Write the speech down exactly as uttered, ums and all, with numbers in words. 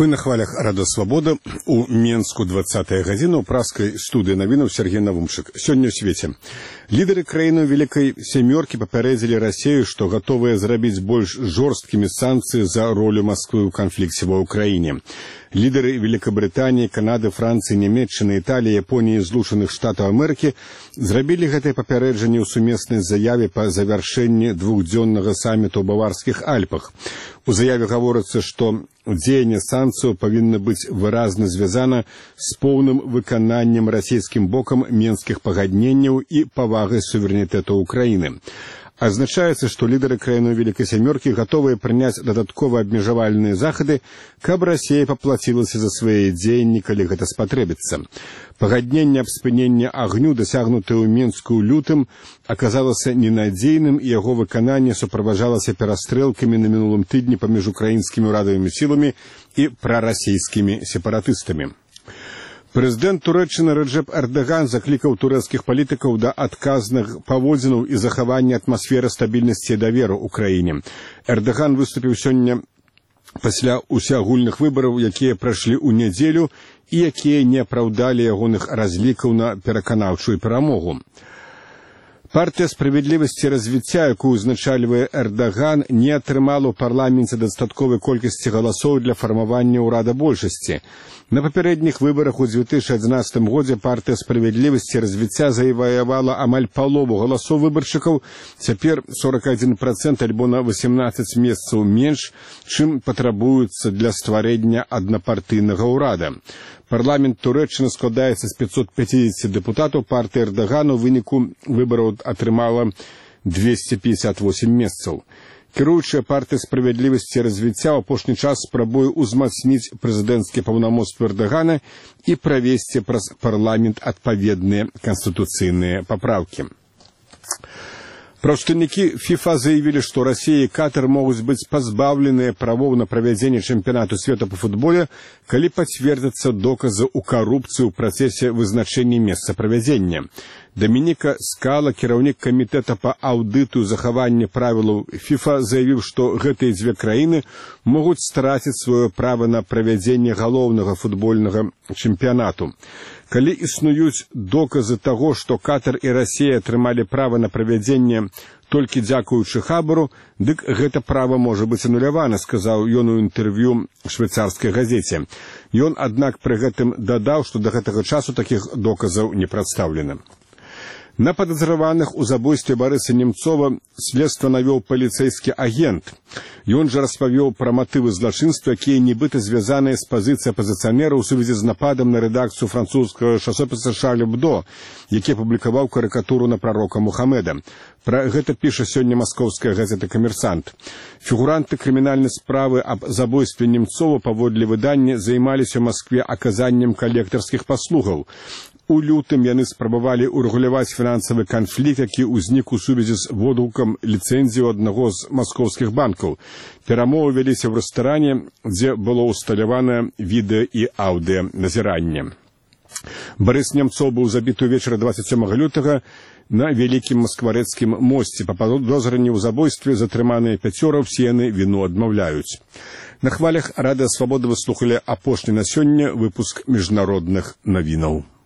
Вы на хвалях Рада Свобода у Менску двадцатая гадзіна у праскай студыі навінаў Сергей Навумчык. Сёння ў свеце. Лідары краіны Вялікай Сямёркі папярэдзілі Расію, што гатовыя зрабіць больш жорсткімі санкцыі за ролю Масквы ў канфлікце ва Ўкраіне. Лідары Великобритании, Канады, Франции, Нямецчыны, Італіі, Японіі і Злучаных Штатаў Амерыкі зрабілі гэтае папярэджанне ў сумеснай заяве па завяршэнні двухдзённага саміту ў Баварскіх Альпах. У заяве гаворыцца, што дзеянне санкцыяў павінна быць выразна звязана з поўным выкананнем расійскім бокам менскіх пагадненняў і павагай суверэнітэту Украіны. Азначаецца, што лідары краіны Вялікай Сямёркі гатовыя прыняць дадаткова абмежавальныя захады, каб Расія паплацілася за свае дзеянні, калі гэта спатрэбіцца. Пагадненне аб спыненні агню, дасягнутае ў Менску ў лютым, аказалася ненадзейным, і яго выкананне суправаджалася перастрэлкамі на мінулым тыдні паміж украінскімі ўрадавымі сіламі і прарасійскімі сепаратыстамі. Прэзідэнт Турэччыны Рэджэп Эрдаган заклікаў турэцкіх палітыкаў да адказных паводзінаў і захавання атмасферы стабільнасці і даверу ў краіне. Эрдаган выступіў сёння пасля усеагульных выбараў, якія прайшлі ў нядзелю і якія не апраўдалі ягоных разлікаў на пераканаўчую перамогу. Партыя справядлівасці і развіцця, якую узначальвае Эрдаган, не атрымала ў парламенце дастатковай колькасці галасоў для фармавання ўрада большасці. На папярэдніх выбарах у дзве тысячы адзінаццатым годзе партыя справядлівасці і развіцця заваявала амаль палову галасоў выбаршчыкаў, цяпер сорок адзін працэнт альбо на васемнаццаць месцаў менш, чым патрабуецца для стварэння аднапартыйнага ўрада. Парламент Турэччыны складаецца з пятьсот пятьдесят дэпутатаў, партыя Эрдагана ў выніку выбараў атрымала двести пятьдесят восемь месцаў. Кіруючая партыя справядлівасці і развіцця ў апошні час спрабуе ўзмацніць прэзідэнцкія паўнамоцтвы Эрдагана і правесці праз парламент адпаведныя канстытуцыйныя папраўкі. Прадстаўнікі ФІФА заявілі, што Расія і Катар могуць быць пазбаўленыя правоў на правядзенне чэмпіянату свету па футболе, калі пацвердзяцца доказы ў карупцыі ў працэсе вызначэння месца правядзення. Дамініка Скала, кіраўнік камітэта па аўдыту і захаванні правілаў ФІФА, заявіў, што гэтыя дзве краіны могуць страціць сваё права на правядзенне галоўнага футбольнага чэмпіянату. Калі існуюць доказы таго, што Катар і Расія атрымалі права на правядзенне толькі дзякуючы хабару, дык гэта права можа быць анулявана, сказаў ён у інтэрв'ю швейцарскай газеце. Ён, аднак, пры гэтым дадаў, што да гэтага часу такіх доказаў не прадстаўлена. На падазраваных у забойстве Барыса Немцова следства навёў паліцэйскі агент. Ён жа распавёў пра матывы злачынства, якія нібыта звязаныя з пазіцыяй апазіцыянера ў сувязі з нападам на рэдакцыю французскага часопіса Шарль Эбдо, які апублікаваў карыкатуру на прарока Мухаммеда. Пра гэта піша сёння маскоўская газета «Камерсант». Фігуранты крымінальнай справы аб забойстве Немцова паводле выдання займаліся ў Маскве аказаннем калектарскіх паслугаў. У лютым яны спрабавалі урэгуляваць фінансавы канфлікт, які ўзнік у сувязі з водгукам ліцэнзіі аднаго з маскоўскіх банкаў. Перамовы вяліся ў рэстаране, дзе было ўсталявана відэа і аўдыаназіранне. Барыс Немцоў быў забіты ўвечары двадцать сёмага лютага на Вялікім Маскварэцкім мосце. Па падозранні ў забойстве затрыманыя пяцёра, ўсе яны віну адмаўляюць. На хвалях Рада Свобода вы слухалі апошні на сёння выпуск міжнародных навінаў.